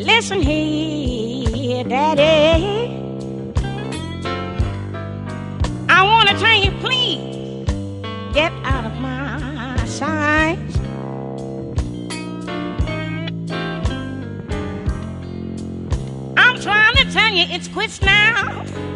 Listen here, Daddy. I want to tell you, please get out of my sight. I'm trying to tell you it's quits now.